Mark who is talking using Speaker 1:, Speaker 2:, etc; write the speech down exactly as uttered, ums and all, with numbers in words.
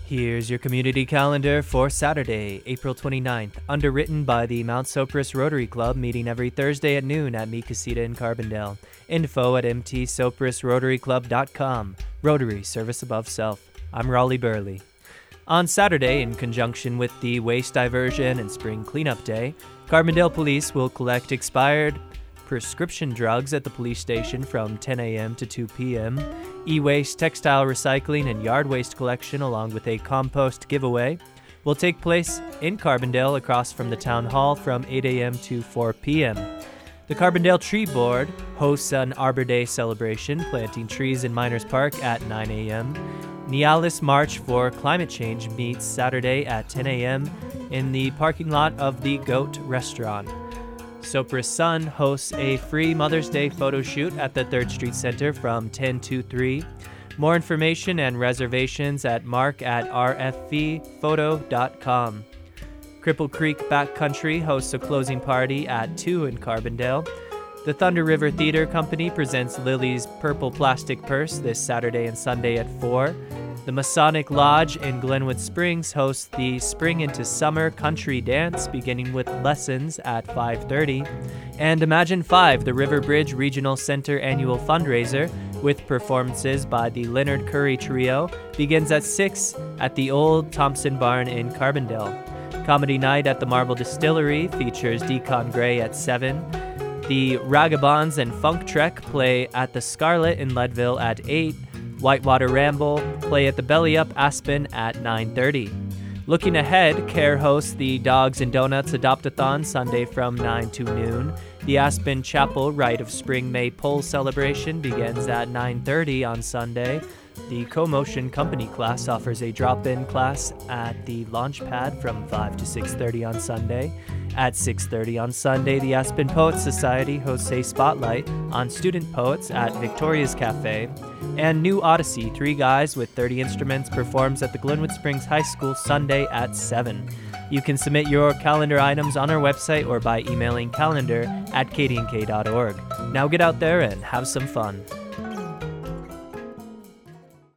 Speaker 1: Here's your community calendar for Saturday, April twenty-ninth, underwritten by the Mount Sopris Rotary Club, meeting every Thursday at noon at Mi Casita in Carbondale. Info at m t sopris rotary club dot com. Rotary, service above self. I'm Raleigh Burley. On Saturday, in conjunction with the Waste Diversion and Spring Cleanup Day, Carbondale Police will collect expired prescription drugs at the police station from ten a.m. to two p.m., e-waste, textile recycling, and yard waste collection, along with a compost giveaway, will take place in Carbondale across from the Town Hall from eight a.m. to four p.m. The Carbondale Tree Board hosts an Arbor Day celebration, planting trees in Miners Park at nine a.m. Nialis March for Climate Change meets Saturday at ten a.m. in the parking lot of the Goat Restaurant. Sopris Sun hosts a free Mother's Day photo shoot at the third Street Center from ten to three. More information and reservations at mark at r f v photo dot com. Cripple Creek Backcountry hosts a closing party at two in Carbondale. The Thunder River Theater Company presents Lily's Purple Plastic Purse this Saturday and Sunday at four. The Masonic Lodge in Glenwood Springs hosts the Spring into Summer Country Dance, beginning with lessons at five thirty. And Imagine five, the River Bridge Regional Center annual fundraiser, with performances by the Leonard Curry Trio, begins at six at the Old Thompson Barn in Carbondale. Comedy Night at the Marble Distillery features Deacon Gray at seven. The Ragabonds and Funk Trek play at the Scarlet in Leadville at eight. Whitewater Ramble play at the Belly Up Aspen at nine thirty. Looking ahead, CARE hosts the Dogs and Donuts Adopt-a-thon Sunday from nine to noon. The Aspen Chapel Rite of Spring May Pole celebration begins at nine thirty on Sunday. The Co-Motion Company class offers a drop-in class at the Launchpad from five to six thirty on Sunday. At six thirty on Sunday, the Aspen Poets Society hosts a spotlight on student poets at Victoria's Cafe. And New Odyssey, Three Guys with thirty Instruments, performs at the Glenwood Springs High School Sunday at seven. You can submit your calendar items on our website or by emailing calendar at k d n k dot org. Now get out there and have some fun.